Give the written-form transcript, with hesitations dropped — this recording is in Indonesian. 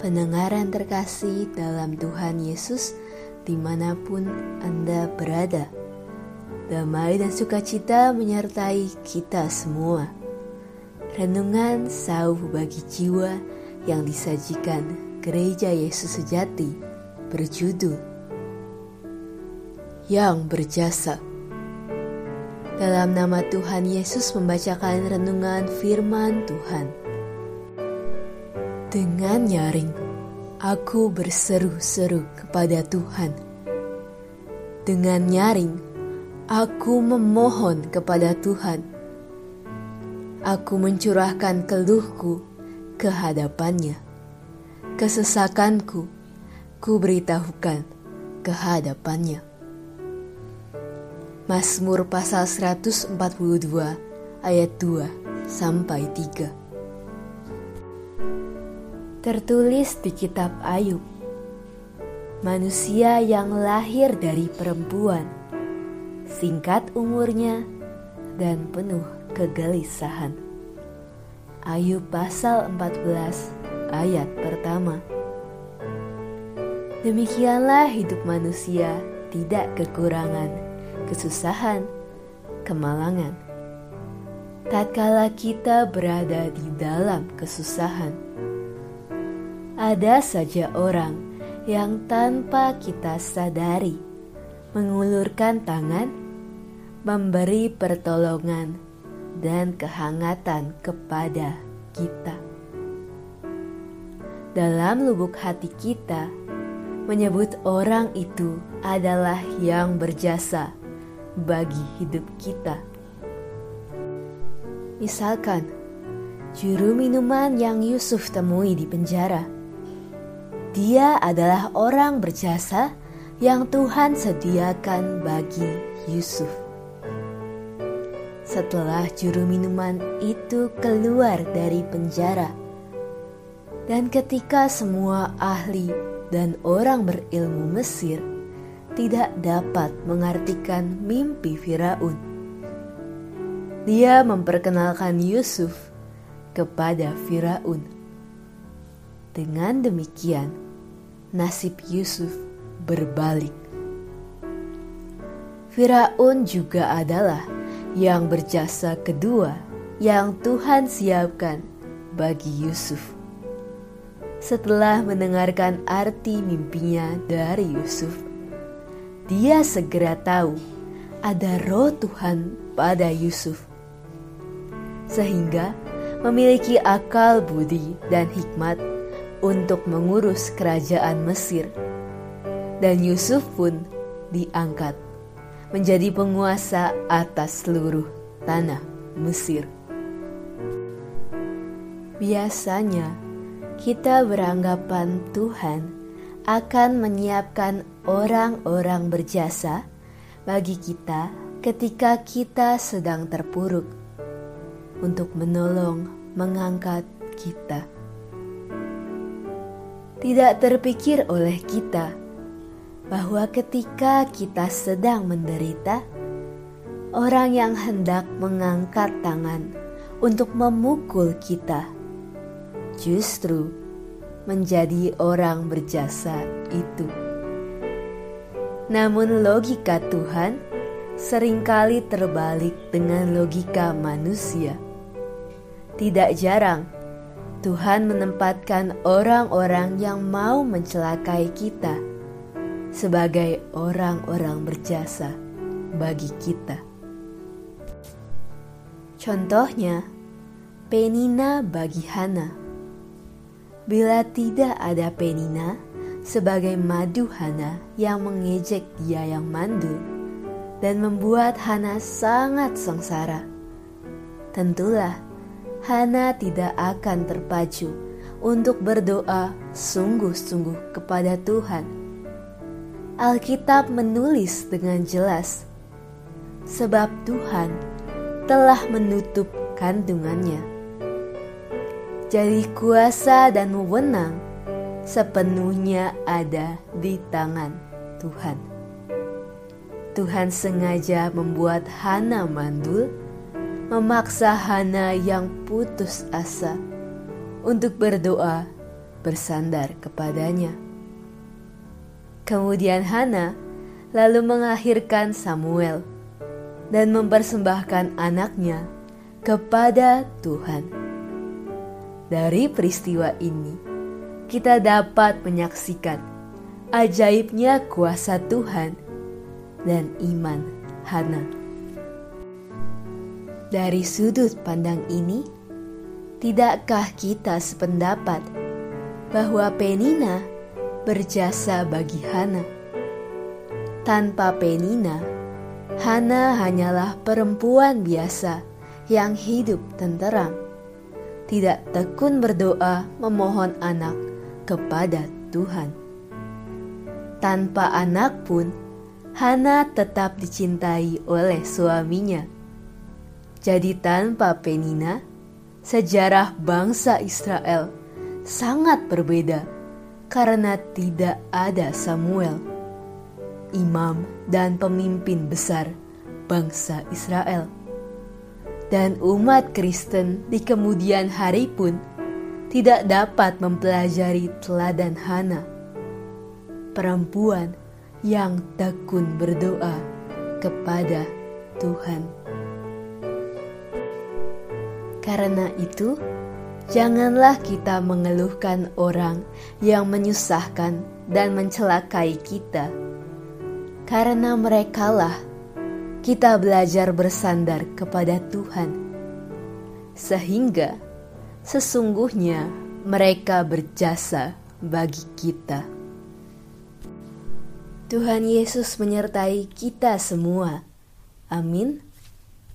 Pendengaran terkasih dalam Tuhan Yesus dimanapun Anda berada. Damai dan sukacita menyertai kita semua. Renungan sauh bagi jiwa yang disajikan Gereja Yesus Sejati berjudul Yang Berjasa. Dalam nama Tuhan Yesus membacakan renungan firman Tuhan. Dengan nyaring, aku berseru-seru kepada Tuhan. Dengan nyaring, aku memohon kepada Tuhan. Aku mencurahkan keluhku ke hadapannya. Kesesakanku, ku beritahukan ke hadapannya. Mazmur pasal 142 ayat 2-3. Tertulis di kitab Ayub, manusia yang lahir dari perempuan, singkat umurnya dan penuh kegelisahan. Ayub pasal 14 ayat pertama. Demikianlah hidup manusia, tidak kekurangan, kesusahan, kemalangan. Tatkala kita berada di dalam kesusahan, ada saja orang yang tanpa kita sadari mengulurkan tangan, memberi pertolongan dan kehangatan kepada kita. Dalam lubuk hati kita menyebut orang itu adalah yang berjasa bagi hidup kita. Misalkan, juru minuman yang Yusuf temui di penjara. Dia adalah orang berjasa yang Tuhan sediakan bagi Yusuf. Setelah juru minuman itu keluar dari penjara, dan ketika semua ahli dan orang berilmu Mesir tidak dapat mengartikan mimpi Firaun, dia memperkenalkan Yusuf kepada Firaun. Dengan demikian, nasib Yusuf berbalik. Firaun juga adalah yang berjasa kedua yang Tuhan siapkan bagi Yusuf. Setelah mendengarkan arti mimpinya dari Yusuf, dia segera tahu ada roh Tuhan pada Yusuf, sehingga memiliki akal budi dan hikmat untuk mengurus kerajaan Mesir. Dan Yusuf pun diangkat menjadi penguasa atas seluruh tanah Mesir. Biasanya kita beranggapan Tuhan akan menyiapkan orang-orang berjasa bagi kita ketika kita sedang terpuruk untuk menolong, mengangkat kita. Tidak terpikir oleh kita bahwa ketika kita sedang menderita, orang yang hendak mengangkat tangan untuk memukul kita justru menjadi orang berjasa itu. Namun logika Tuhan seringkali terbalik dengan logika manusia. Tidak jarang Tuhan menempatkan orang-orang yang mau mencelakai kita sebagai orang-orang berjasa bagi kita. Contohnya, Penina bagi Hana. Bila tidak ada Penina sebagai madu Hana yang mengejek dia yang mandul dan membuat Hana sangat sengsara, tentulah Hana tidak akan terpacu untuk berdoa sungguh-sungguh kepada Tuhan. Alkitab menulis dengan jelas, sebab Tuhan telah menutup kandungannya. Jadi kuasa dan wewenang sepenuhnya ada di tangan Tuhan. Tuhan sengaja membuat Hana mandul, memaksa Hana yang putus asa untuk berdoa bersandar kepadanya. Kemudian Hana lalu melahirkan Samuel dan mempersembahkan anaknya kepada Tuhan. Dari peristiwa ini, kita dapat menyaksikan ajaibnya kuasa Tuhan dan iman Hana. Dari sudut pandang ini, tidakkah kita sependapat bahwa Penina berjasa bagi Hana? Tanpa Penina, Hana hanyalah perempuan biasa yang hidup tenteram, tidak tekun berdoa memohon anak kepada Tuhan. Tanpa anak pun, Hana tetap dicintai oleh suaminya. Jadi tanpa Penina, sejarah bangsa Israel sangat berbeda karena tidak ada Samuel, imam dan pemimpin besar bangsa Israel. Dan umat Kristen di kemudian hari pun tidak dapat mempelajari teladan Hana, perempuan yang tekun berdoa kepada Tuhan. Karena itu, janganlah kita mengeluhkan orang yang menyusahkan dan mencelakai kita. Karena merekalah kita belajar bersandar kepada Tuhan, sehingga sesungguhnya mereka berjasa bagi kita. Tuhan Yesus menyertai kita semua. Amin.